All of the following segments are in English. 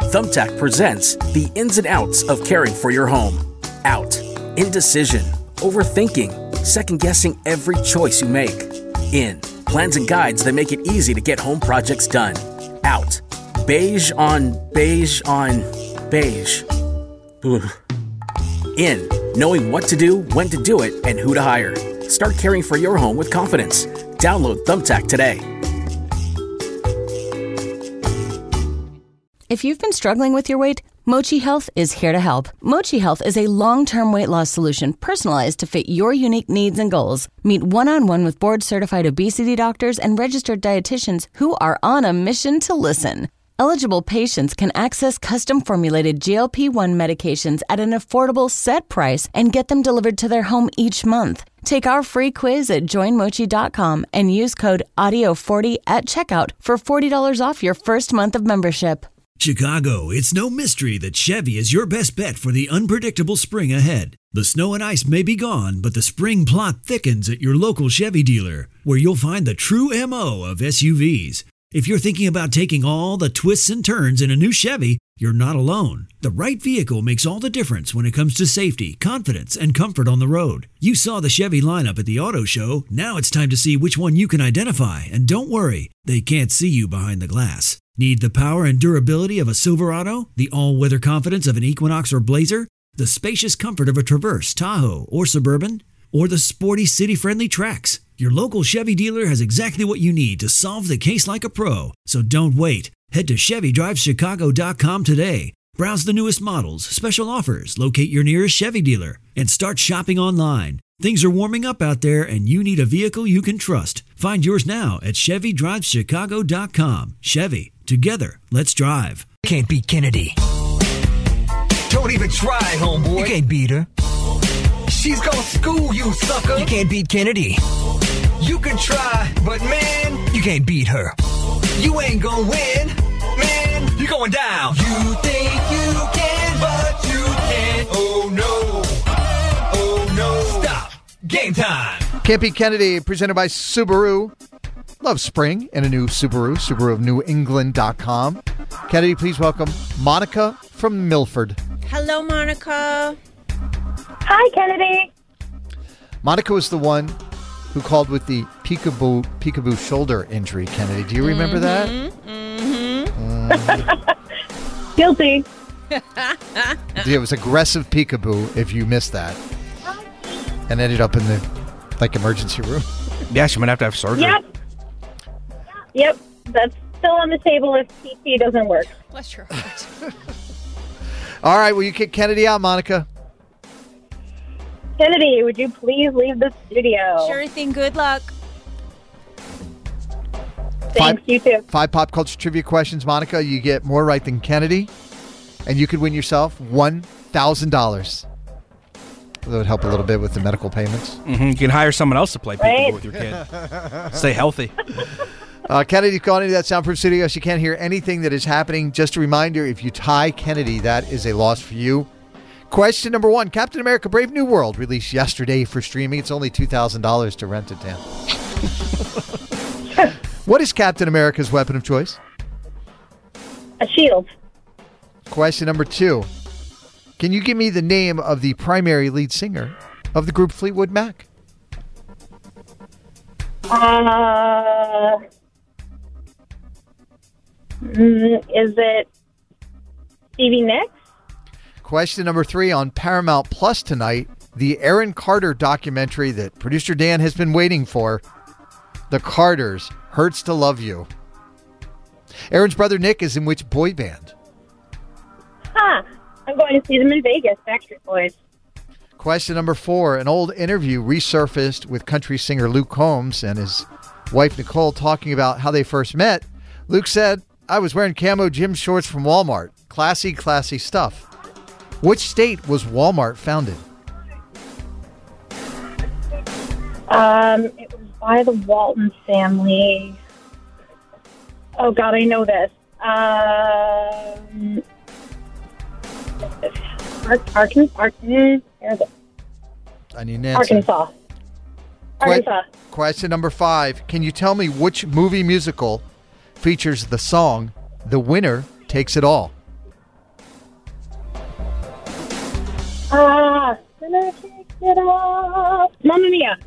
Thumbtack presents the ins and outs of caring for your home. Out. Indecision. Overthinking. Second-guessing every choice you make. In. Plans and guides that make it easy to get home projects done. Out. Beige on beige on beige. Ugh. In. Knowing what to do, when to do it, and who to hire. Start caring for your home with confidence. Download Thumbtack today. If you've been struggling with your weight, Mochi Health is here to help. Mochi Health is a long-term weight loss solution personalized to fit your unique needs and goals. Meet one-on-one with board-certified obesity doctors and registered dietitians who are on a mission to listen. Eligible patients can access custom-formulated GLP-1 medications at an affordable set price and get them delivered to their home each month. Take our free quiz at joinmochi.com and use code AUDIO40 at checkout for $40 off your first month of membership. Chicago, it's no mystery that Chevy is your best bet for the unpredictable spring ahead. The snow and ice may be gone, but the spring plot thickens at your local Chevy dealer, where you'll find the true MO of SUVs. If you're thinking about taking all the twists and turns in a new Chevy, you're not alone. The right vehicle makes all the difference when it comes to safety, confidence, and comfort on the road. You saw the Chevy lineup at the auto show. Now it's time to see which one you can identify. And don't worry, they can't see you behind the glass. Need the power and durability of a Silverado? The all-weather confidence of an Equinox or Blazer? The spacious comfort of a Traverse, Tahoe, or Suburban? Or the sporty city-friendly Trax? Your local Chevy dealer has exactly what you need to solve the case like a pro. So don't wait. Head to ChevyDriveChicago.com today. Browse the newest models, special offers, locate your nearest Chevy dealer, and start shopping online. Things are warming up out there, and you need a vehicle you can trust. Find yours now at ChevyDriveChicago.com. Chevy. Together, let's drive. You can't beat Kennedy. Don't even try, homeboy. You can't beat her. She's gonna school you, sucker. You can't beat Kennedy. You can try, but man, you can't beat her. You ain't gonna win, man. You're going down. You think you can, but you can't. Oh no. Oh no. Stop. Game time. Can't Beat Kennedy, presented by Subaru. Love spring and a new Subaru. Subaru of New England.com. Kennedy, please welcome Monica from Milford. Hello, Monica. Hi, Kennedy. Monica was the one who called with the peekaboo shoulder injury, Kennedy. Do you remember that? Guilty. It was aggressive peekaboo, if you missed that. And ended up in the emergency room. Yeah, she might have to have surgery. Yep. That's still on the table if PT doesn't work. Bless your heart. All right, will you kick Kennedy out, Monica? Kennedy, would you please leave the studio? Sure thing. Good luck. Thanks, you too. 5 pop culture trivia questions, Monica. You get more right than Kennedy, and you could win yourself $1,000. That would help a little bit with the medical payments. Mm-hmm. You can hire someone else to play peekaboo with your kid. Stay healthy. Kennedy's gone into that soundproof studio. She can't hear anything that is happening. Just a reminder, if you tie Kennedy, that is a loss for you. Question number 1. Captain America Brave New World released yesterday for streaming. It's only $2,000 to rent it down. What is Captain America's weapon of choice? A shield. Question number 2. Can you give me the name of the primary lead singer of the group Fleetwood Mac? Is it Stevie Nicks? Question number 3 on Paramount Plus tonight, the Aaron Carter documentary that producer Dan has been waiting for. The Carters, Hurts to Love You. Aaron's brother Nick is in which boy band? I'm going to see them in Vegas, Backstreet Boys. Question number 4, an old interview resurfaced with country singer Luke Combs and his wife Nicole talking about how they first met. Luke said, I was wearing camo gym shorts from Walmart. Classy, classy stuff. Which state was Walmart founded? It was by the Walton family. Oh, God, I know this. I need an answer. Arkansas. Question number 5. Can you tell me which movie musical features the song The Winner Takes It All? Winner takes it all. Mamma Mia.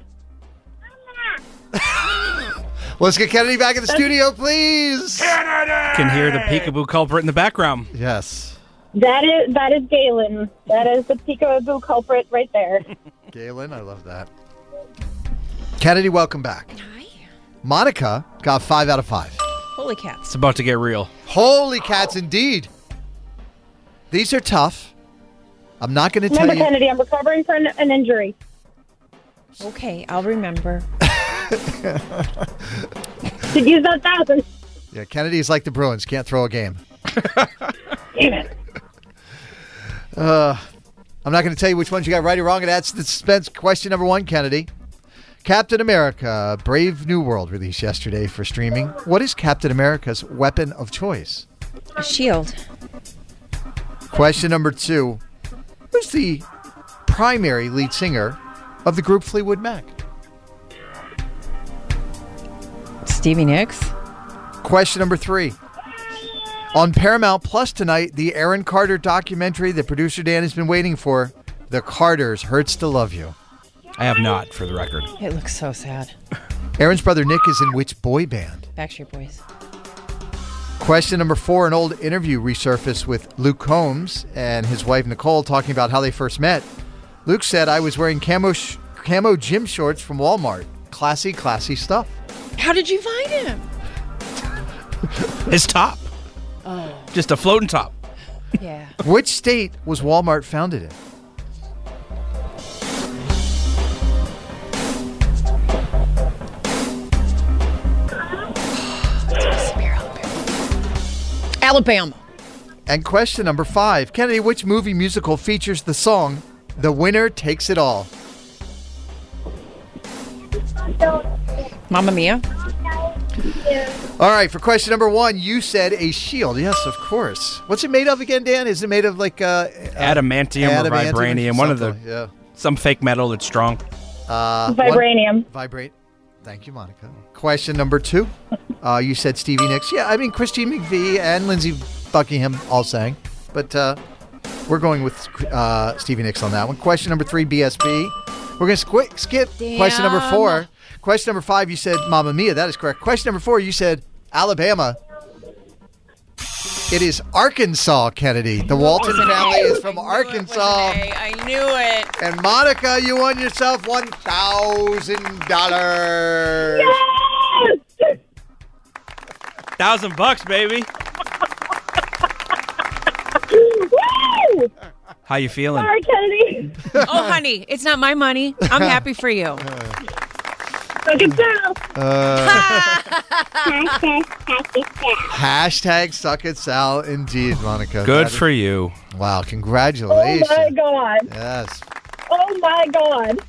Let's get Kennedy back in the studio, please. Can hear the peekaboo culprit in the background. Yes. That is Galen. That is the peekaboo culprit right there. Galen, I love that. Kennedy, welcome back. Hi. Monica got 5 out of 5. Holy cats. It's about to get real. Holy cats, indeed. These are tough. I'm not going to tell Remember, you. Kennedy, I'm recovering from an injury. Okay, I'll remember. Should use that 1,000. Yeah, Kennedy is like the Bruins. Can't throw a game. Damn it. I'm not going to tell you which ones you got right or wrong. It adds to the suspense. Question number 1, Kennedy. Captain America, Brave New World released yesterday for streaming. What is Captain America's weapon of choice? A shield. Question number 2. Who's the primary lead singer of the group Fleetwood Mac? Stevie Nicks. Question number 3. On Paramount Plus tonight, the Aaron Carter documentary that producer Dan has been waiting for, The Carters Hurts to Love You. I have not, for the record. It looks so sad. Aaron's brother Nick is in which boy band? Backstreet Boys. Question number 4. An old interview resurfaced with Luke Combs and his wife Nicole talking about how they first met. Luke said, I was wearing camo gym shorts from Walmart. Classy, classy stuff. How did you find him? His top. Oh. Just a floating top. Yeah. Which state was Walmart founded in? Alabama. And question number 5. Kennedy, which movie musical features the song The Winner Takes It All? Mamma Mia. All right, for question number 1, you said a shield. Yes, of course. What's it made of again, Dan? Is it made of like Adamantium or vibranium. One of the some fake metal that's strong. Vibranium. Vibrate. Thank you, Monica. Question number 2. You said Stevie Nicks. Yeah, I mean, Christine McVie and Lindsey Buckingham all sang. But we're going with Stevie Nicks on that one. Question number 3, BSB. We're going to skip question number 4. Question number 5, you said Mamma Mia. That is correct. Question number 4, you said Alabama. It is Arkansas, Kennedy. The Walton family is from Arkansas. I knew it. And Monica, you won yourself $1,000. Yes! $1,000, baby. Woo! How you feeling? Sorry, Kennedy. Oh, honey, it's not my money. I'm happy for you. Suck it down. Hashtag suck it, Sal. Indeed, Monica. Good for you. Wow, Oh, congratulations. my God. Yes. Oh, my God.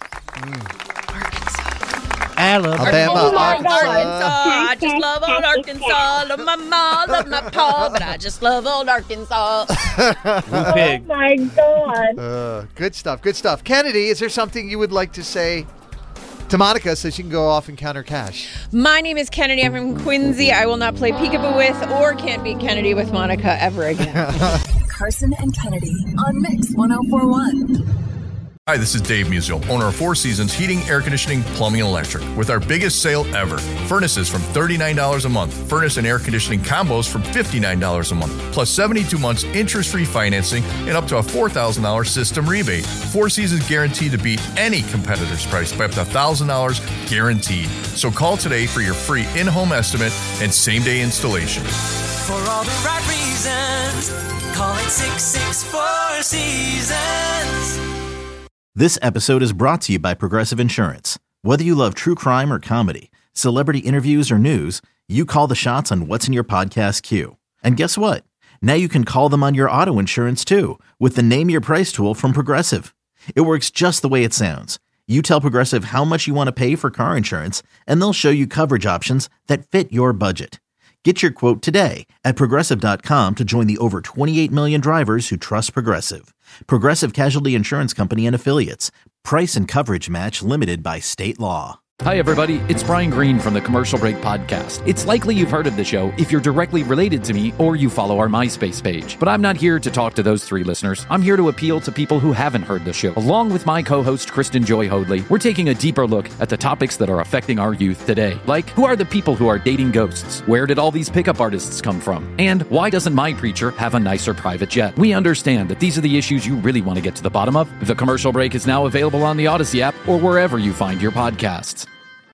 Alabama, Oh, my Arkansas. God. Arkansas. I just love old Arkansas. Love my mom, love my pa, but I just love old Arkansas. Oh, Pig. my God. Good stuff. Good stuff. Kennedy, is there something you would like to say to Monica so she can go off and count her cash? My name is Kennedy. I'm from Quincy. I will not play peekaboo with or can't beat Kennedy with Monica ever again. Carson and Kennedy on Mix 104.1. Hi, this is Dave Musial, owner of Four Seasons Heating, Air Conditioning, Plumbing, and Electric, with our biggest sale ever. Furnaces from $39 a month. Furnace and air conditioning combos from $59 a month. Plus 72 months interest-free financing and up to a $4,000 system rebate. Four Seasons guaranteed to beat any competitor's price by up to $1,000 guaranteed. So call today for your free in-home estimate and same-day installation. For all the right reasons, call it 664 Seasons. This episode is brought to you by Progressive Insurance. Whether you love true crime or comedy, celebrity interviews or news, you call the shots on what's in your podcast queue. And guess what? Now you can call them on your auto insurance too with the Name Your Price tool from Progressive. It works just the way it sounds. You tell Progressive how much you want to pay for car insurance, and they'll show you coverage options that fit your budget. Get your quote today at Progressive.com to join the over 28 million drivers who trust Progressive. Progressive Casualty Insurance Company and Affiliates. Price and coverage match limited by state law. Hi, everybody. It's Brian Green from the Commercial Break Podcast. It's likely you've heard of the show if you're directly related to me or you follow our MySpace page. But I'm not here to talk to those three listeners. I'm here to appeal to people who haven't heard the show. Along with my co-host, Kristen Joy Hoadley, we're taking a deeper look at the topics that are affecting our youth today. Like, who are the people who are dating ghosts? Where did all these pickup artists come from? And why doesn't my preacher have a nicer private jet? We understand that these are the issues you really want to get to the bottom of. The Commercial Break is now available on the Odyssey app or wherever you find your podcasts.